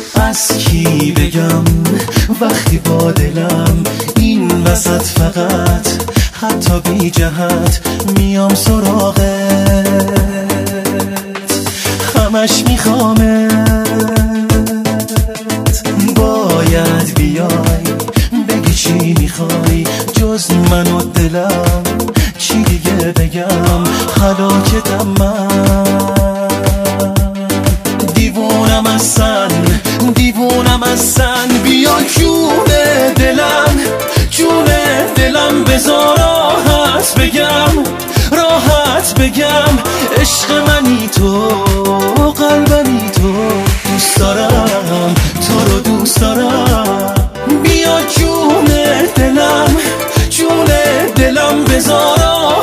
از کی بگم وقتی با دلم این وسط فقط حتی بی جهت میام سراغت، همش میخوامت. باید بیای بگی چی میخوای جز من و دلم، چی دیگه بگم هلاکتم من. دیوونم ازن دیوونم ازن، بیا جون دلم جون دلم بذار راحت بگم عشق منی تو قلبمی تو، دوست دارم تو رو دوست دارم. بیا جون دلم بذار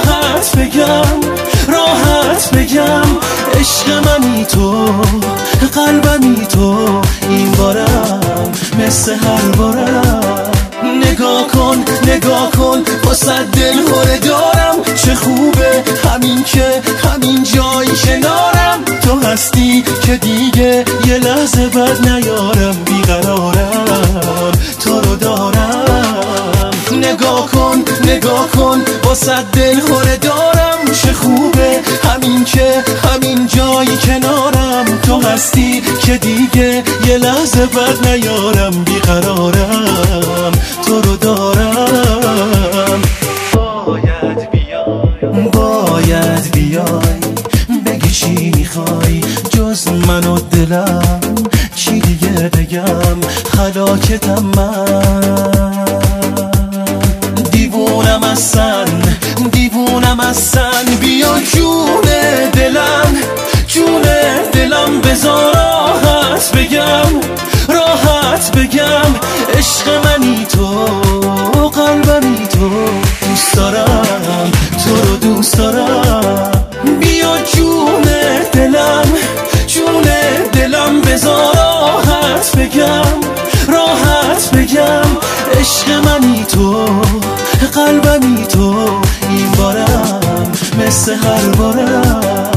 راحت بگم عشق منی تو قلبمی تو، این بارم مثل هر بارم. نگاه کن واسه دل خوره دارم، چه خوبه همین جایی کنارم. تو هستی که دیگه یه لحظه بد نیارم، بیقرارم تو رو دارم. نگاه کن واسه دل خوره دارم، چه خوبه همین جایی کنارم. تو هستی که دیگه یه لحظه بد نیارم، بیقرارم تو رو دارم. باید بیای بگی چی میخوای جز من و دلم، چی دیگه بگم هلاکتم من. دیوونم ازن، بیا جون دلم بذار راحت بگم عشق منی تو قلبمی تو، دوست دارم تو رو دوست دارم. بیا جون دلم بذار راحت بگم عشق منی تو قلبمی تو، این بارم مثل هر بارم.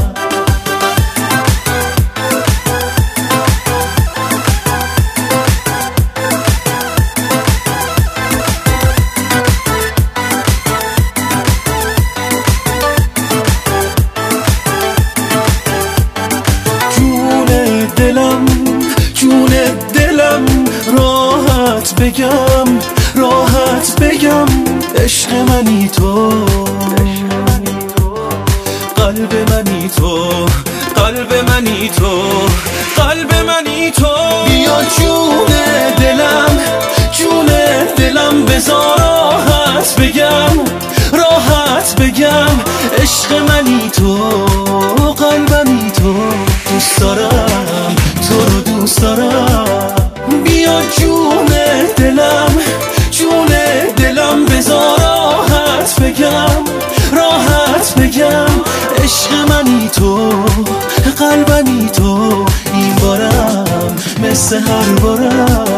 جون دلم راحت بگم عشق منی تو قلب منی تو. بیا جون دلم بذار راحت بگم عشق منی تو قلبمی تو، دوست دارم تو رو دوست دارم. بیا جون دلم بذار راحت بگم عشق منی تو قلبمی تو، این بارم مثل هر بارم.